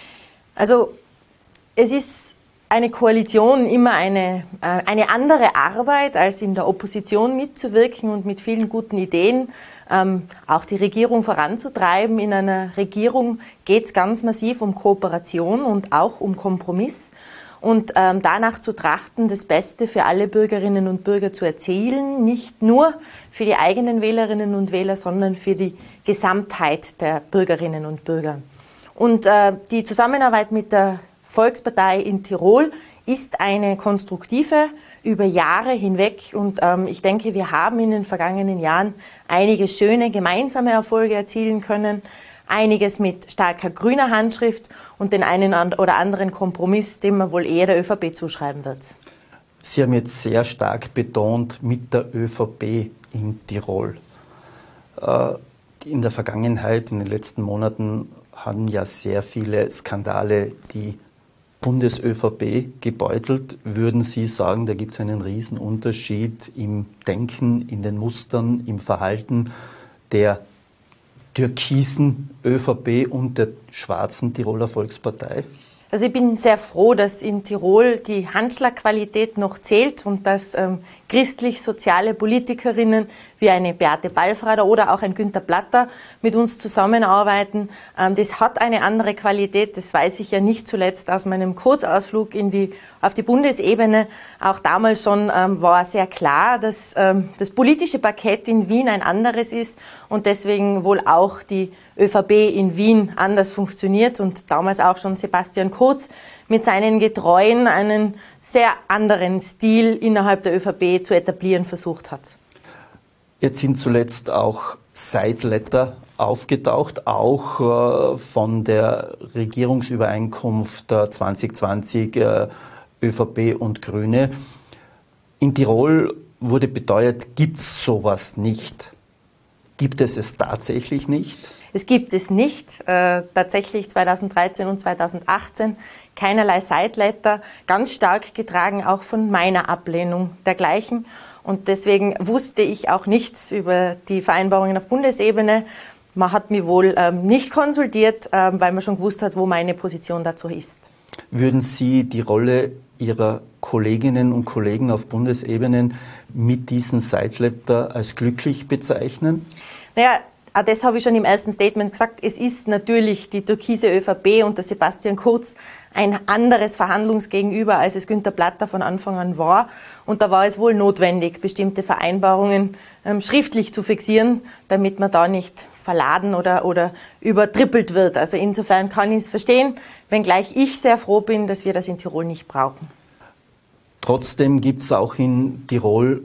S5: Also es ist eine Koalition immer eine, äh, eine andere Arbeit, als in der Opposition mitzuwirken und mit vielen guten Ideen ähm, auch die Regierung voranzutreiben. In einer Regierung geht es ganz massiv um Kooperation und auch um Kompromiss und ähm, danach zu trachten, das Beste für alle Bürgerinnen und Bürger zu erzielen, nicht nur für die eigenen Wählerinnen und Wähler, sondern für die Gesamtheit der Bürgerinnen und Bürger. Und äh, die Zusammenarbeit mit der Volkspartei in Tirol ist eine konstruktive über Jahre hinweg und ähm, ich denke, wir haben in den vergangenen Jahren einige schöne gemeinsame Erfolge erzielen können, einiges mit starker grüner Handschrift und den einen oder anderen Kompromiss, den man wohl eher der ÖVP zuschreiben wird.
S2: Sie haben jetzt sehr stark betont, mit der ÖVP in Tirol. Äh, in der Vergangenheit, in den letzten Monaten, haben ja sehr viele Skandale die Bundes-ÖVP gebeutelt. Würden Sie sagen, da gibt es einen Riesenunterschied im Denken, in den Mustern, im Verhalten der türkisen ÖVP und der schwarzen Tiroler Volkspartei?
S5: Also ich bin sehr froh, dass in Tirol die Handschlagqualität noch zählt und dass ähm, christlich-soziale Politikerinnen wie eine Beate Ballfrader oder auch ein Günther Platter mit uns zusammenarbeiten. Ähm, das hat eine andere Qualität, das weiß ich ja nicht zuletzt aus meinem Kurzausflug in die, auf die Bundesebene. Auch damals schon ähm, war sehr klar, dass ähm, das politische Parkett in Wien ein anderes ist und deswegen wohl auch die ÖVP in Wien anders funktioniert und damals auch schon Sebastian Kurz mit seinen Getreuen einen sehr anderen Stil innerhalb der ÖVP zu etablieren versucht hat.
S2: Jetzt sind zuletzt auch Sideletter aufgetaucht, auch äh, von der Regierungsübereinkunft äh, zwanzig zwanzig äh, ÖVP und Grüne. In Tirol wurde beteuert, gibt es sowas nicht. Gibt es es tatsächlich nicht?
S5: Das gibt es nicht. Äh, tatsächlich zweitausenddreizehn und zweitausendachtzehn keinerlei Sideletter, ganz stark getragen auch von meiner Ablehnung dergleichen. Und deswegen wusste ich auch nichts über die Vereinbarungen auf Bundesebene. Man hat mich wohl ähm, nicht konsultiert, ähm, weil man schon gewusst hat, wo meine Position dazu ist.
S2: Würden Sie die Rolle Ihrer Kolleginnen und Kollegen auf Bundesebene mit diesem Sideletter als glücklich bezeichnen?
S5: Naja, auch das habe ich schon im ersten Statement gesagt. Es ist natürlich die türkise ÖVP und der Sebastian Kurz ein anderes Verhandlungsgegenüber, als es Günther Platter von Anfang an war. Und da war es wohl notwendig, bestimmte Vereinbarungen ähm, schriftlich zu fixieren, damit man da nicht verladen oder, oder übertrippelt wird. Also insofern kann ich es verstehen, wenngleich ich sehr froh bin, dass wir das in Tirol nicht brauchen.
S2: Trotzdem gibt es auch in Tirol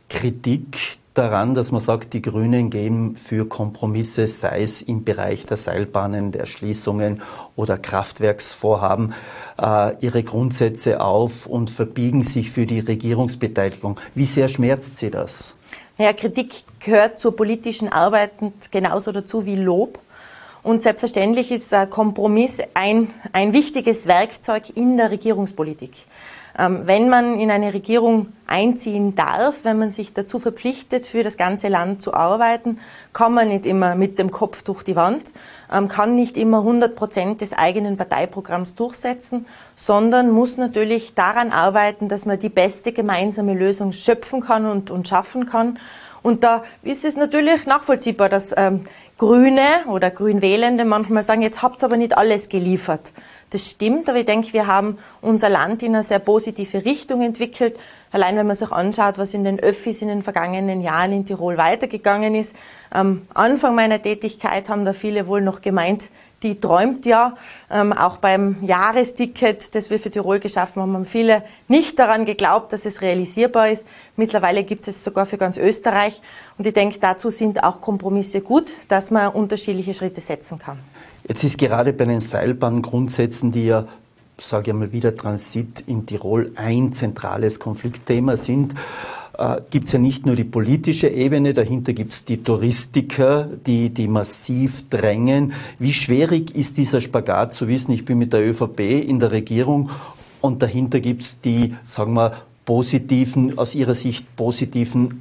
S2: Kritik daran, dass man sagt, die Grünen gehen für Kompromisse, sei es im Bereich der Seilbahnen, der Erschließungen oder Kraftwerksvorhaben, äh, ihre Grundsätze auf und verbiegen sich für die Regierungsbeteiligung. Wie sehr schmerzt Sie das?
S5: Ja, Kritik gehört zur politischen Arbeit genauso dazu wie Lob. Und selbstverständlich ist ein Kompromiss ein, ein wichtiges Werkzeug in der Regierungspolitik. Ähm, wenn man in eine Regierung einziehen darf, wenn man sich dazu verpflichtet, für das ganze Land zu arbeiten, kann man nicht immer mit dem Kopf durch die Wand, ähm, kann nicht immer hundert Prozent des eigenen Parteiprogramms durchsetzen, sondern muss natürlich daran arbeiten, dass man die beste gemeinsame Lösung schöpfen kann und, und schaffen kann. Und da ist es natürlich nachvollziehbar, dass ähm, Grüne oder Grünwählende manchmal sagen, jetzt habt ihr aber nicht alles geliefert. Das stimmt, aber ich denke, wir haben unser Land in eine sehr positive Richtung entwickelt. Allein wenn man sich anschaut, was in den Öffis in den vergangenen Jahren in Tirol weitergegangen ist. Am Anfang meiner Tätigkeit haben da viele wohl noch gemeint, die träumt ja. Ähm, auch beim Jahresticket, das wir für Tirol geschaffen haben, haben viele nicht daran geglaubt, dass es realisierbar ist. Mittlerweile gibt es sogar für ganz Österreich. Und ich denke, dazu sind auch Kompromisse gut, dass man unterschiedliche Schritte setzen kann.
S2: Jetzt ist gerade bei den Seilbahngrundsätzen, die ja, sage ich mal wieder, Transit in Tirol ein zentrales Konfliktthema sind, äh, gibt es ja nicht nur die politische Ebene, dahinter gibt es die Touristiker, die, die massiv drängen. Wie schwierig ist dieser Spagat zu wissen, ich bin mit der ÖVP in der Regierung und dahinter gibt es die, sagen wir, positiven, aus ihrer Sicht positiven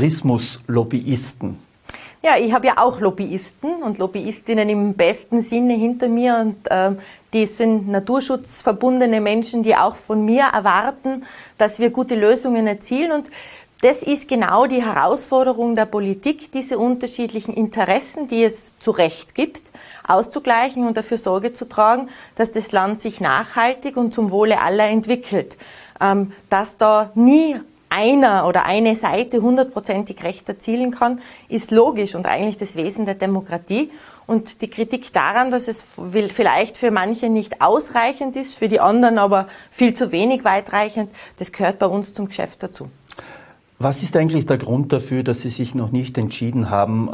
S2: Tourismuslobbyisten?
S5: Ja, ich habe ja auch Lobbyisten und Lobbyistinnen im besten Sinne hinter mir und ähm, die sind naturschutzverbundene Menschen, die auch von mir erwarten, dass wir gute Lösungen erzielen und das ist genau die Herausforderung der Politik, diese unterschiedlichen Interessen, die es zu Recht gibt, auszugleichen und dafür Sorge zu tragen, dass das Land sich nachhaltig und zum Wohle aller entwickelt, ähm, dass da nie einer oder eine Seite hundertprozentig Recht erzielen kann, ist logisch und eigentlich das Wesen der Demokratie. Und die Kritik daran, dass es vielleicht für manche nicht ausreichend ist, für die anderen aber viel zu wenig weitreichend, das gehört bei uns zum Geschäft dazu.
S2: Was ist eigentlich der Grund dafür, dass Sie sich noch nicht entschieden haben,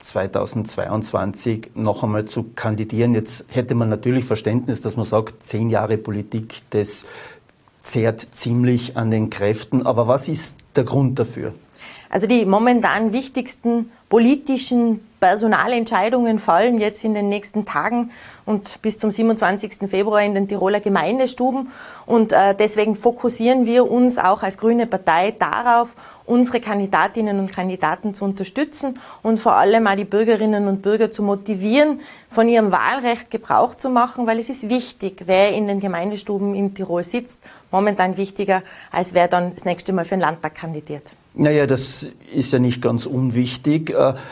S2: zweitausendzweiundzwanzig noch einmal zu kandidieren? Jetzt hätte man natürlich Verständnis, dass man sagt, zehn Jahre Politik, das zehrt ziemlich an den Kräften. Aber was ist der Grund dafür?
S5: Also die momentan wichtigsten politischen Personalentscheidungen fallen jetzt in den nächsten Tagen und bis zum siebenundzwanzigsten Februar in den Tiroler Gemeindestuben. Und äh, deswegen fokussieren wir uns auch als grüne Partei darauf, unsere Kandidatinnen und Kandidaten zu unterstützen und vor allem auch die Bürgerinnen und Bürger zu motivieren, von ihrem Wahlrecht Gebrauch zu machen, weil es ist wichtig, wer in den Gemeindestuben in Tirol sitzt, momentan wichtiger, als wer dann das nächste Mal für den Landtag kandidiert.
S2: Naja, das ist ja nicht ganz unwichtig,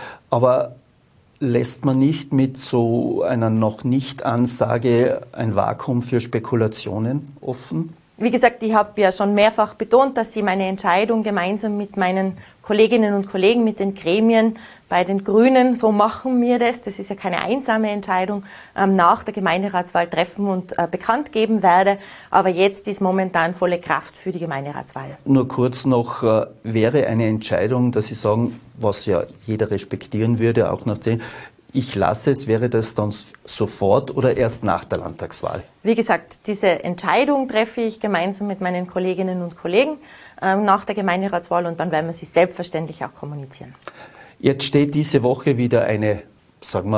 S2: aber lässt man nicht mit so einer noch nicht Ansage ein Vakuum für Spekulationen offen?
S5: Wie gesagt, ich habe ja schon mehrfach betont, dass ich meine Entscheidung gemeinsam mit meinen Kolleginnen und Kollegen, mit den Gremien bei den Grünen, so machen wir das, das ist ja keine einsame Entscheidung, ähm, nach der Gemeinderatswahl treffen und äh, bekannt geben werde. Aber jetzt ist momentan volle Kraft für die Gemeinderatswahl.
S2: Nur kurz noch, äh, wäre eine Entscheidung, dass Sie sagen, was ja jeder respektieren würde, auch nach zehn, ich lasse es, wäre das dann sofort oder erst nach der Landtagswahl?
S5: Wie gesagt, diese Entscheidung treffe ich gemeinsam mit meinen Kolleginnen und Kollegen äh, nach der Gemeinderatswahl und dann werden wir sie selbstverständlich auch kommunizieren.
S2: Jetzt steht diese Woche wieder eine, sagen wir,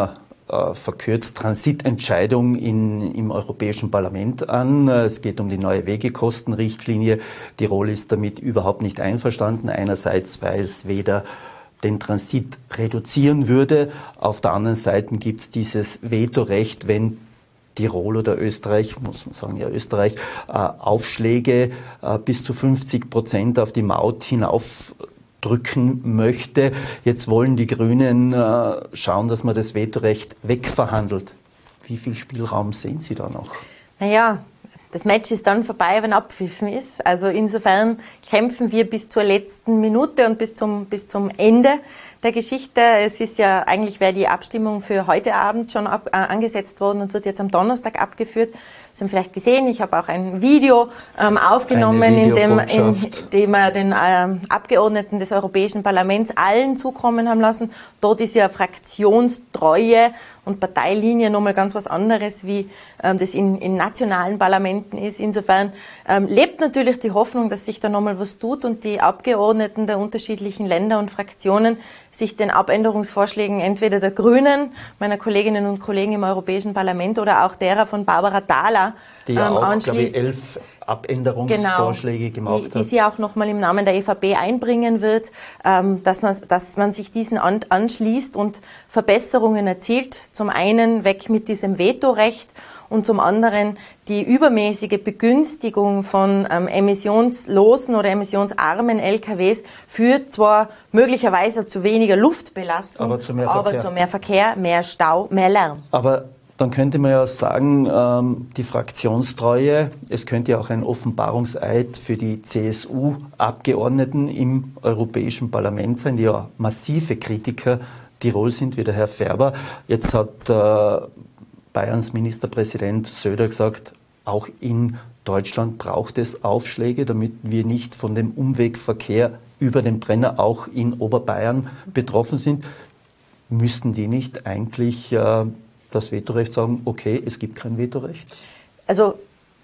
S2: äh, verkürzt Transitentscheidung in, im Europäischen Parlament an. Es geht um die neue Wegekostenrichtlinie. Tirol ist damit überhaupt nicht einverstanden. Einerseits, weil es weder den Transit reduzieren würde. Auf der anderen Seite gibt es dieses Vetorecht, wenn Tirol oder Österreich, muss man sagen, ja Österreich, äh, Aufschläge äh, bis zu fünfzig Prozent auf die Maut hinaufdrücken möchte. Jetzt wollen die Grünen äh, schauen, dass man das Vetorecht wegverhandelt. Wie viel Spielraum sehen Sie da noch?
S5: Naja, das Match ist dann vorbei, wenn abpfiffen ist. Also insofern kämpfen wir bis zur letzten Minute und bis zum, bis zum Ende der Geschichte. Es ist ja, eigentlich wäre die Abstimmung für heute Abend schon ab, äh, angesetzt worden und wird jetzt am Donnerstag abgeführt. Sie haben vielleicht gesehen, ich habe auch ein Video ähm, aufgenommen, in dem, in dem wir den ähm, Abgeordneten des Europäischen Parlaments allen zukommen haben lassen. Dort ist ja Fraktionstreue und Parteilinie nochmal ganz was anderes, wie ähm, das in, in nationalen Parlamenten ist. Insofern ähm, lebt natürlich die Hoffnung, dass sich da nochmal was tut und die Abgeordneten der unterschiedlichen Länder und Fraktionen sich den Abänderungsvorschlägen entweder der Grünen, meiner Kolleginnen und Kollegen im Europäischen Parlament oder auch derer von Barbara Thaler
S2: die ja
S5: ähm,
S2: auch,
S5: anschließt.
S2: glaube ich, elf Abänderungsvorschläge
S5: genau,
S2: gemacht
S5: die,
S2: hat.
S5: Die sie auch nochmal im Namen der E V P einbringen wird, ähm, dass, man, dass man sich diesen an, anschließt und Verbesserungen erzielt. Zum einen weg mit diesem Vetorecht und zum anderen die übermäßige Begünstigung von ähm, emissionslosen oder emissionsarmen L K Ws führt zwar möglicherweise zu weniger Luftbelastung,
S2: aber zu mehr
S5: aber
S2: Verkehr,
S5: zu mehr, Verkehr, mehr Stau, mehr Lärm.
S2: Aber dann könnte man ja sagen, ähm, die Fraktionstreue, es könnte ja auch ein Offenbarungseid für die C S U-Abgeordneten im Europäischen Parlament sein, die ja massive Kritiker Tirol sind, wie der Herr Färber. Jetzt hat äh, Bayerns Ministerpräsident Söder gesagt, auch in Deutschland braucht es Aufschläge, damit wir nicht von dem Umwegverkehr über den Brenner auch in Oberbayern betroffen sind. Müssten die nicht eigentlich äh, das Vetorecht sagen, okay, es gibt kein Vetorecht?
S5: Also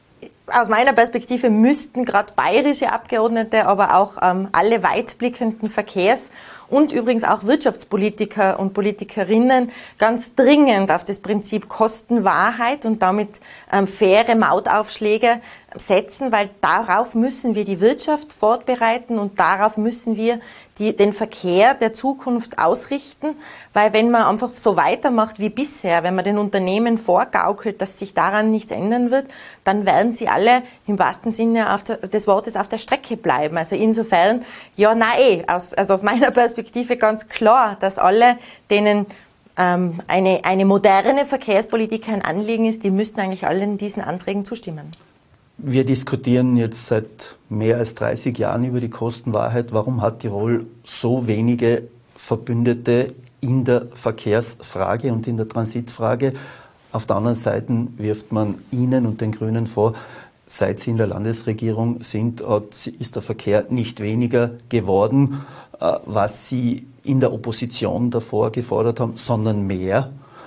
S5: aus meiner Perspektive müssten gerade bayerische Abgeordnete, aber auch ähm, alle weitblickenden Verkehrs- und übrigens auch Wirtschaftspolitiker und Politikerinnen ganz dringend auf das Prinzip Kostenwahrheit und damit ähm, faire Mautaufschläge setzen, weil darauf müssen wir die Wirtschaft vorbereiten und darauf müssen wir die, den Verkehr der Zukunft ausrichten, weil wenn man einfach so weitermacht wie bisher, wenn man den Unternehmen vorgaukelt, dass sich daran nichts ändern wird, dann werden sie alle im wahrsten Sinne auf der, des Wortes auf der Strecke bleiben. Also insofern, ja, nein, aus, also aus meiner Perspektive ganz klar, dass alle, denen ähm, eine, eine moderne Verkehrspolitik ein Anliegen ist, die müssten eigentlich allen diesen Anträgen zustimmen.
S2: Wir diskutieren jetzt seit mehr als dreißig Jahren über die Kostenwahrheit. Warum hat Tirol so wenige Verbündete in der Verkehrsfrage und in der Transitfrage? Auf der anderen Seite wirft man Ihnen und den Grünen vor, seit Sie in der Landesregierung sind, ist der Verkehr nicht weniger geworden, was Sie in der Opposition davor gefordert haben, sondern mehr.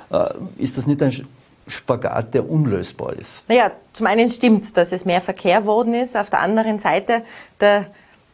S2: Ist das nicht ein Spagat, der unlösbar ist?
S5: Naja, zum einen stimmt es, dass es mehr Verkehr worden ist. Auf der anderen Seite, der,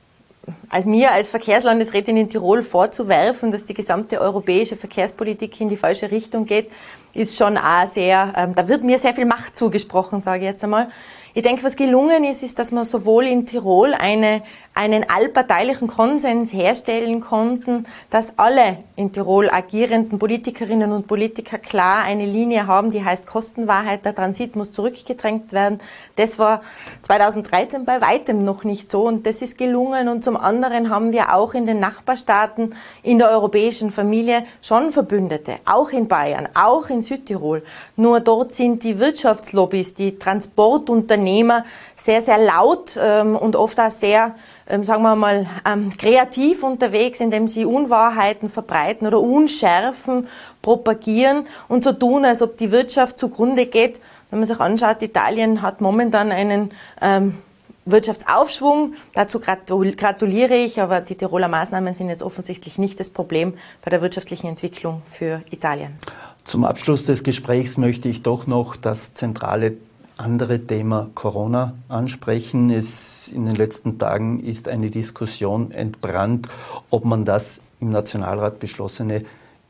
S5: als mir als Verkehrslandesrätin in Tirol vorzuwerfen, dass die gesamte europäische Verkehrspolitik in die falsche Richtung geht, ist schon auch sehr, ähm, da wird mir sehr viel Macht zugesprochen, sage ich jetzt einmal. Ich denke, was gelungen ist, ist, dass wir sowohl in Tirol eine, einen allparteilichen Konsens herstellen konnten, dass alle in Tirol agierenden Politikerinnen und Politiker klar eine Linie haben, die heißt Kostenwahrheit, der Transit muss zurückgedrängt werden. Das war zweitausenddreizehn bei weitem noch nicht so und das ist gelungen. Und zum anderen haben wir auch in den Nachbarstaaten in der europäischen Familie schon Verbündete, auch in Bayern, auch in Südtirol. Nur dort sind die Wirtschaftslobbys, die Transportunternehmen, sehr, sehr laut ähm, und oft auch sehr, ähm, sagen wir mal, ähm, kreativ unterwegs, indem sie Unwahrheiten verbreiten oder Unschärfen propagieren und so tun, als ob die Wirtschaft zugrunde geht. Wenn man sich anschaut, Italien hat momentan einen ähm, Wirtschaftsaufschwung. Dazu gratuliere ich, aber die Tiroler Maßnahmen sind jetzt offensichtlich nicht das Problem bei der wirtschaftlichen Entwicklung für Italien.
S2: Zum Abschluss des Gesprächs möchte ich doch noch das zentrale andere Thema Corona ansprechen. Es, in den letzten Tagen ist eine Diskussion entbrannt, ob man das im Nationalrat beschlossene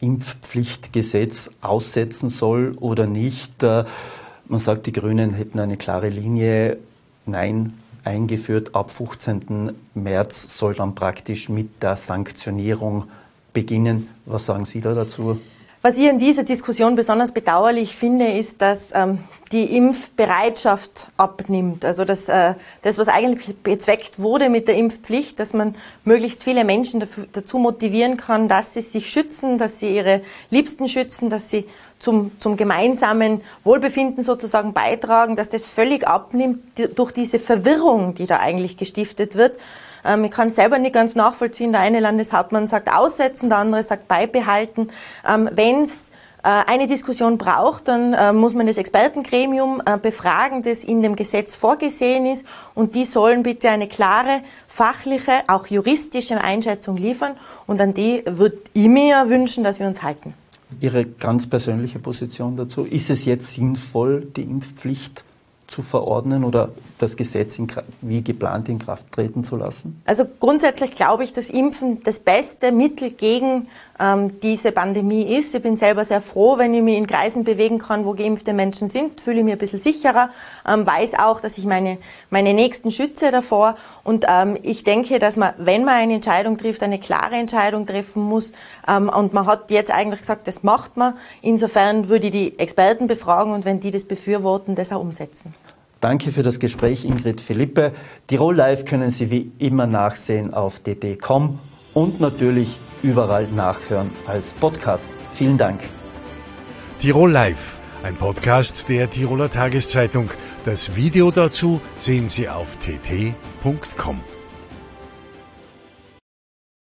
S2: Impfpflichtgesetz aussetzen soll oder nicht. Man sagt, die Grünen hätten eine klare Linie. Nein, eingeführt. Ab fünfzehnten März soll dann praktisch mit der Sanktionierung beginnen. Was sagen Sie da dazu?
S5: Was ich in dieser Diskussion besonders bedauerlich finde, ist, dass ähm, die Impfbereitschaft abnimmt. Also dass, äh, das, was eigentlich bezweckt wurde mit der Impfpflicht, dass man möglichst viele Menschen dafür, dazu motivieren kann, dass sie sich schützen, dass sie ihre Liebsten schützen, dass sie zum, zum gemeinsamen Wohlbefinden sozusagen beitragen, dass das völlig abnimmt die, durch diese Verwirrung, die da eigentlich gestiftet wird. Ähm, ich kann es selber nicht ganz nachvollziehen. Der eine Landeshauptmann sagt aussetzen, der andere sagt beibehalten. Ähm, Wenn es äh, eine Diskussion braucht, dann äh, muss man das Expertengremium äh, befragen, das in dem Gesetz vorgesehen ist. Und die sollen bitte eine klare, fachliche, auch juristische Einschätzung liefern. Und an die würde ich mir wünschen, dass wir uns halten.
S2: Ihre ganz persönliche Position dazu. Ist es jetzt sinnvoll, die Impfpflicht zu verordnen oder das Gesetz in, wie geplant in Kraft treten zu lassen?
S5: Also grundsätzlich glaube ich, dass Impfen das beste Mittel gegen ähm, diese Pandemie ist. Ich bin selber sehr froh, wenn ich mich in Kreisen bewegen kann, wo geimpfte Menschen sind, fühle ich mich ein bisschen sicherer, ähm, weiß auch, dass ich meine, meine Nächsten schütze davor und ähm, ich denke, dass man, wenn man eine Entscheidung trifft, eine klare Entscheidung treffen muss ähm, und man hat jetzt eigentlich gesagt, das macht man. Insofern würde ich die Experten befragen und wenn die das befürworten, das auch umsetzen.
S2: Danke für das Gespräch, Ingrid Philippe. Tirol Live können Sie wie immer nachsehen auf d d punkt com und natürlich überall nachhören als Podcast. Vielen Dank.
S6: Tirol Live, ein Podcast der Tiroler Tageszeitung. Das Video dazu sehen Sie auf t t punkt com.